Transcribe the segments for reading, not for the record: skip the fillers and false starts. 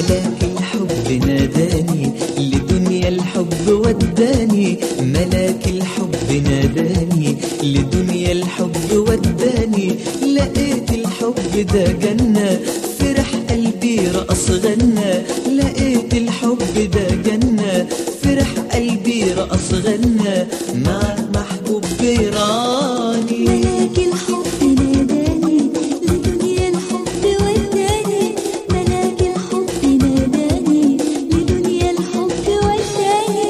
ملاك الحب ناداني لدنيا الحب وداني، ملاك الحب ناداني لدنيا الحب وداني، لقيت الحب ده جنة فرح قلبي رقص غنى، لقيت الحب ده جنة فرح قلبي رقص غنى، مع محبوب بيراني. ملاك الحب ناداني لدنيا الحب وداني، ملاك الحب ناداني لدنيا الحب وداني.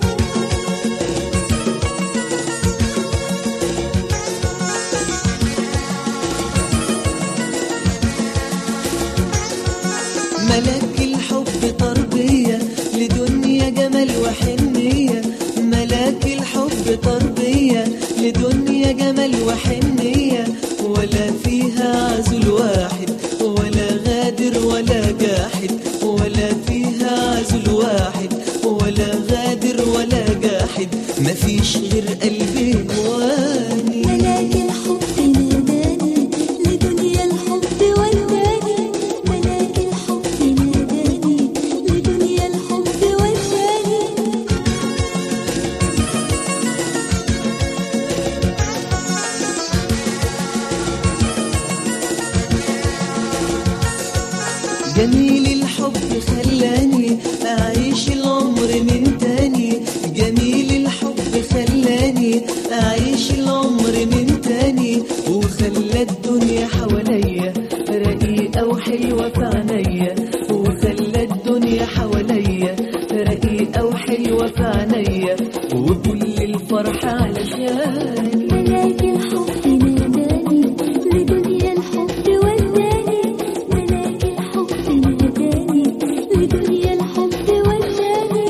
ملاك الحب تربية لدنيا جمال وحنية، ملاك الحب تربية لدنيا جمال وحنية، ولا فيها عزل واحد ولا غادر ولا جاحد، ولا فيها عزل واحد ولا غادر ولا جاحد، مفيش غير قلبي واني. ملاك الحب ناداني لدنيا الحب وداني، ملاك الحب ناداني لدنيا الحب وداني. جميل الحب خلاني أعيش العمر من تاني، جميل الحب خلاني أعيش العمر من تاني، وخلى الدنيا حواليا رقيقة وحلوة في عينيا، وخلى الدنيا حواليا رقيقة وحلوة في عينيا، وكل الفرح علشاني. ملاك الحب ناداني لدنيا الحب وداني، ملاك الحب ناداني لدنيا الحب وداني.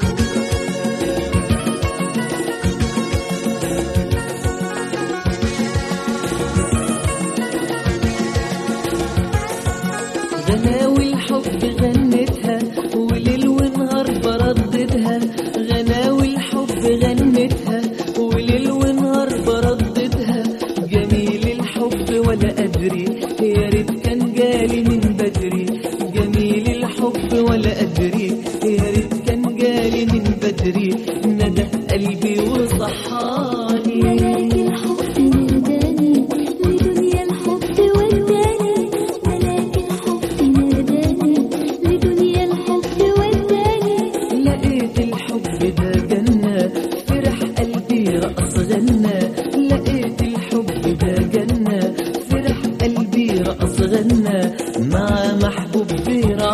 غناوي الحب غنتها وليل ونهار برددها، غناوي الحب غنتها وليل ونهار برددها، جميل الحب ولا أدري يا ريت كان جالي من بدري، جميل الحب ولا أدري يا ريت كان جالي من بدري، ندى قلبي وصحاني. ملاك الحب ناداني لدنيا الحب وداني، ملاك الحب ناداني لدنيا الحب وداني. لقيت الحب ده جنة فرح قلبي رقص غنى، لقيت الحب ده جنة فرح قلبي رقص غنى، مع محبوب بيراني.